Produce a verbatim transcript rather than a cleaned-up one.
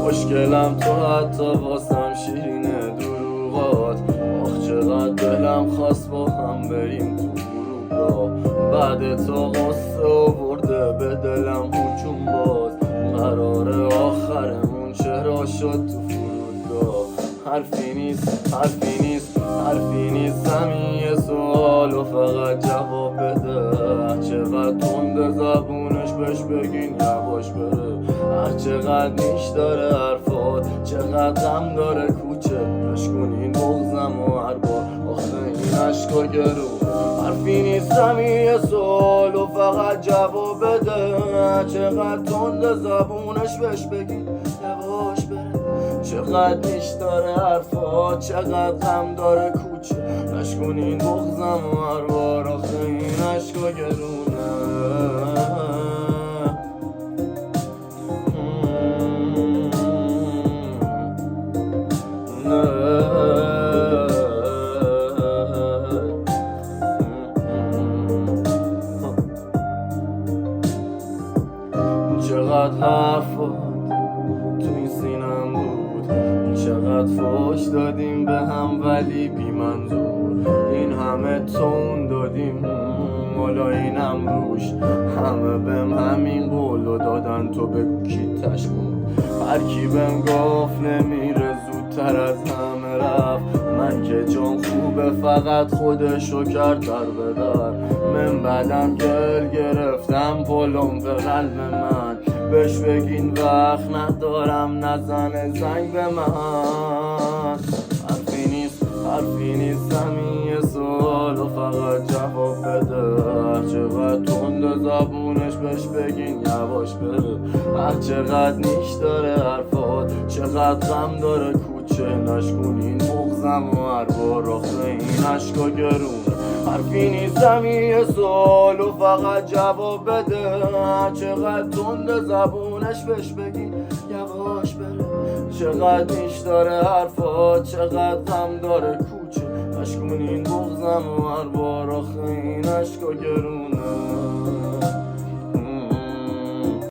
خوشگلم تو حتی واسم شیرینه دروغات. آخ چقدر دلم خواست با هم بریم تو فرودگاه. بعد تو غصه آورده به دلم هجوم باز. قرار آخرمون چرا شد تو فرودگاه؟ حرفی نیست حرفی نیست حرفی نیست همین یه سوال و فقط جواب بده. چقدر تند زبونش بهش بگین یواش بره. هر چقدر نیش داره حرفات، چقدر غم داره کوچه. نشکنین بغزم و هر بار آخه این عشقا گرون. حرفی نیست همین یه سوال و فقط جواب بده. چقدر تند زبونش بهش بگین یواش بره. چقدر نیش داره حرفات، چقدر غم داره کوچه. نشکنین بغزم و هر بار آخه این عشقا گرونه. چقدر حرفات تو این سینم بود، چقدر فوش دادیم به هم ولی بی منظور. این همه تون دادیم مالا اینم روش. همه بهم همین قولو دادن تو بگو کی تشمون. هر کی بهم گفت نمیره زودتر از همه رفت. من که جان خوبه فقط خودشو کرد در بدر. من بعدم گل گرفتم پلم به قلب من. بهش بگین وقت ندارم نزنه زنگ به من. حرفی نیست حرفی نیست همین یه سوال و فقط جواب بده. هر چقدر تند زبونش بهش بگین یواش بره. هر چقدر نیش داره حرفات، چقدر غم داره کوچه. نشکنین بغزم و هر بار آخه این عشقا گرونه. حرفی نیست همین یه سوال و فقط جواب بده. هر چقدر تند زبونش بهش بگین یواش بره. چقدر نیش داره حرفات، چقدر غم داره کوچه. نشکنین بغزم و هر بار آخه این عشقا گرونه.